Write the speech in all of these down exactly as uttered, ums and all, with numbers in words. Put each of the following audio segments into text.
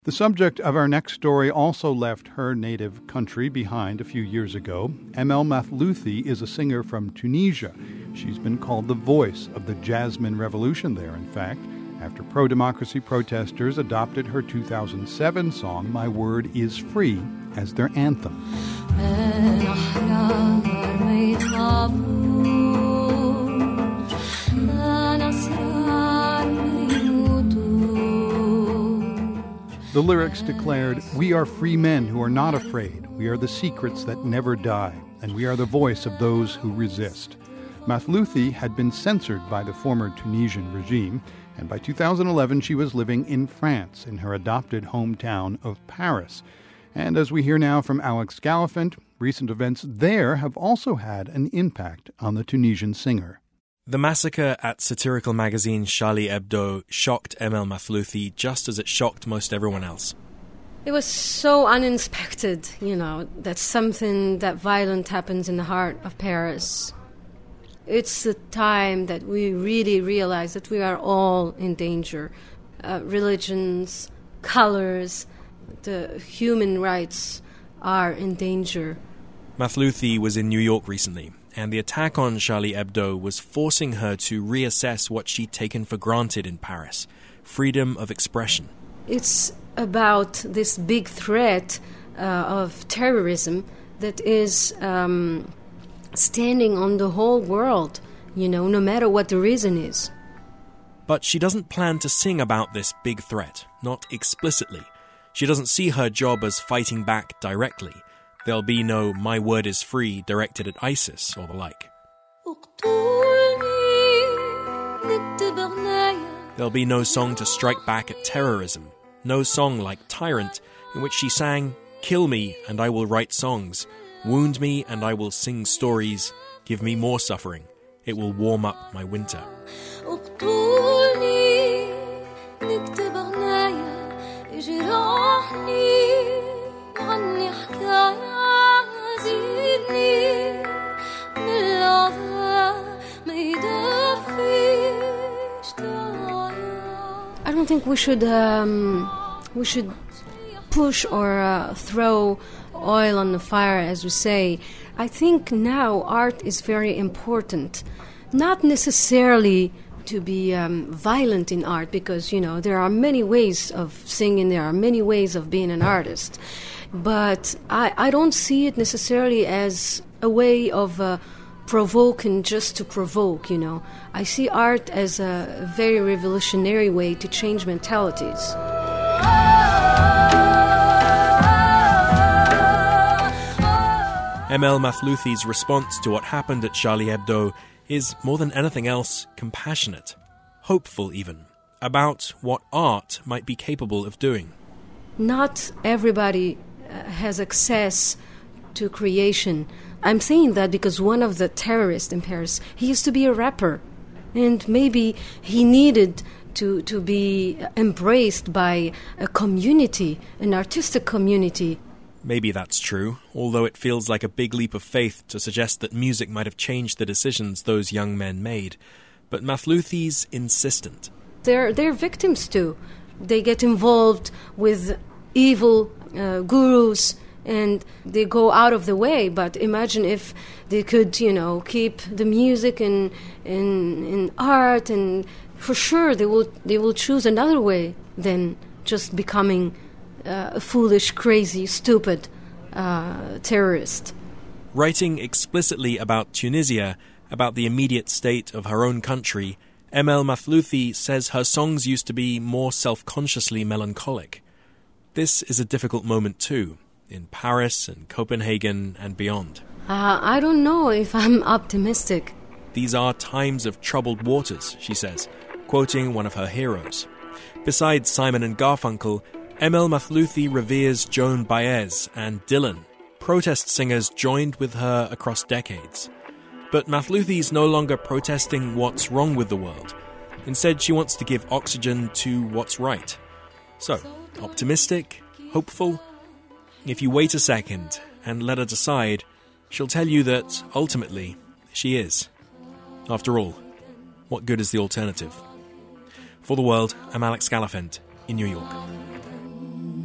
The subject of our next story also left her native country behind a few years ago. Emel Mathlouthi is a singer from Tunisia. She's been called the voice of the Jasmine Revolution there, in fact, after pro-democracy protesters adopted her two thousand seven song, My Word Is Free, as their anthem. The lyrics declared, "We are free men who are not afraid. We are the secrets that never die, and we are the voice of those who resist." Mathlouthi had been censored by the former Tunisian regime, and by two thousand eleven she was living in France, in her adopted hometown of Paris. And as we hear now from Alex Gallafent, recent events there have also had an impact on the Tunisian singer. The massacre at satirical magazine Charlie Hebdo shocked Emel Mathlouthi just as it shocked most everyone else. It was so unexpected, you know, that something that violent happens in the heart of Paris. It's the time that we really realize that we are all in danger. Uh, religions, colors, the human rights are in danger. Mathlouthi was in New York recently, and the attack on Charlie Hebdo was forcing her to reassess what she'd taken for granted in Paris, freedom of expression. It's about this big threat uh, of terrorism that is um, standing on the whole world, you know, no matter what the reason is. But she doesn't plan to sing about this big threat, not explicitly. She doesn't see her job as fighting back directly. There'll be no My Word Is Free directed at ISIS or the like. There'll be no song to strike back at terrorism. No song like Tyrant, in which she sang, "Kill me and I will write songs. Wound me and I will sing stories. Give me more suffering. It will warm up my winter." I don't think we should um, we should push or uh, throw oil on the fire, as we say. I think now art is very important, not necessarily to be um, violent in art, because, you know, there are many ways of singing, there are many ways of being an artist. But I, I don't see it necessarily as a way of uh, provoking just to provoke, you know. I see art as a very revolutionary way to change mentalities. Emel Mathlouthi's response to what happened at Charlie Hebdo is, more than anything else, compassionate, hopeful even, about what art might be capable of doing. Not everybody uh, has access to creation. I'm saying that because one of the terrorists in Paris, he used to be a rapper, and maybe he needed to, to be embraced by a community, an artistic community. Maybe that's true, although it feels like a big leap of faith to suggest that music might have changed the decisions those young men made. But Mathlouthi's insistent. They're, they're victims too. They get involved with evil uh, gurus, and they go out of the way. But imagine if they could, you know, keep the music and in, in art, and for sure they will they will choose another way than just becoming uh, a foolish, crazy, stupid uh, terrorist. Writing explicitly about Tunisia, about the immediate state of her own country, Emel Mathlouthi says her songs used to be more self-consciously melancholic. This is a difficult moment too, in Paris and Copenhagen and beyond. Uh, I don't know if I'm optimistic. These are times of troubled waters, she says, quoting one of her heroes. Besides Simon and Garfunkel, Emel Mathlouthi reveres Joan Baez and Dylan, protest singers joined with her across decades. But Mathlouthi's no longer protesting what's wrong with the world. Instead, she wants to give oxygen to what's right. So, optimistic, hopeful. If you wait a second and let her decide, she'll tell you that, ultimately, she is. After all, what good is the alternative? For The World, I'm Alex Gallafent in New York.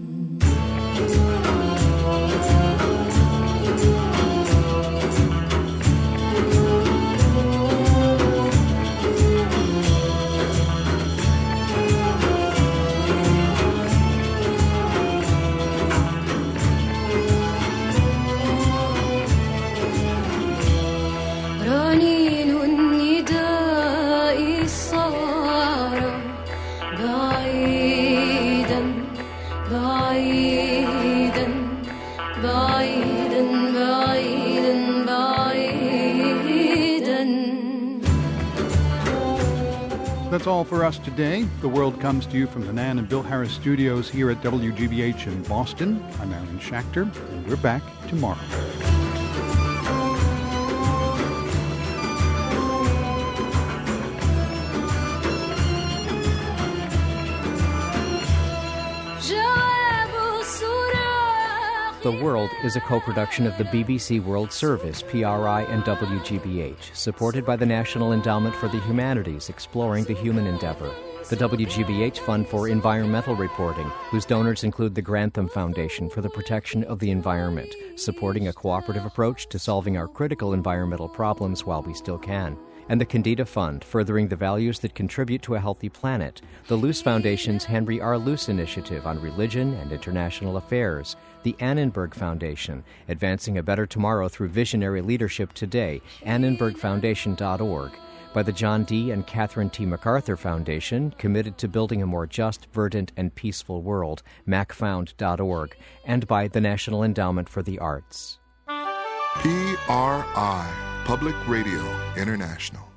That's all for us today. The World comes to you from the Nan and Bill Harris studios here at W G B H in Boston. I'm Aaron Schachter, and we're back tomorrow. The World is a co-production of the B B C World Service, P R I, and W G B H, supported by the National Endowment for the Humanities, exploring the human endeavor. The W G B H Fund for Environmental Reporting, whose donors include the Grantham Foundation for the Protection of the Environment, supporting a cooperative approach to solving our critical environmental problems while we still can. And the Candida Fund, furthering the values that contribute to a healthy planet, the Luce Foundation's Henry R. Luce Initiative on Religion and International Affairs, the Annenberg Foundation, advancing a better tomorrow through visionary leadership today, annenberg foundation dot org, by the John D. and Catherine T. MacArthur Foundation, committed to building a more just, verdant, and peaceful world, mac found dot org, and by the National Endowment for the Arts. P R I, Public Radio International.